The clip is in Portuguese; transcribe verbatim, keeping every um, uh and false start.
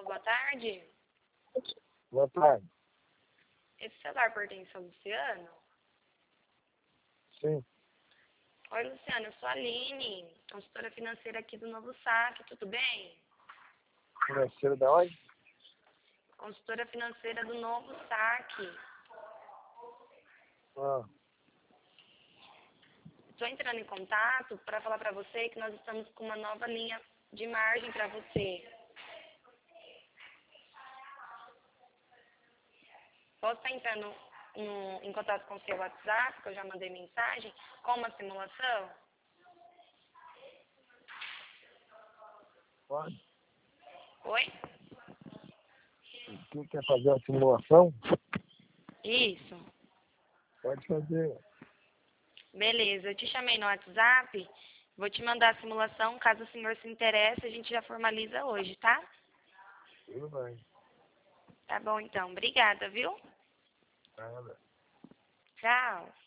Alô, boa tarde. Boa tarde. Esse celular pertence ao Luciano? Sim. Oi, Luciano, eu sou a Aline, consultora financeira aqui do Novo Saque, tudo bem? Financeiro da onde? Consultora financeira do Novo Saque. Ah, Estou entrando em contato para falar para você que nós estamos com uma nova linha de margem para você. Posso estar entrando no- em contato com o seu WhatsApp, que eu já mandei mensagem, com uma simulação? pode. Oi? Você quer fazer uma simulação? Isso. Pode fazer. Beleza, eu te chamei no WhatsApp, vou te mandar a simulação, caso o senhor se interesse, a gente já formaliza hoje, tá? Tudo bem. Tá bom então, obrigada, viu? Nada. Tchau.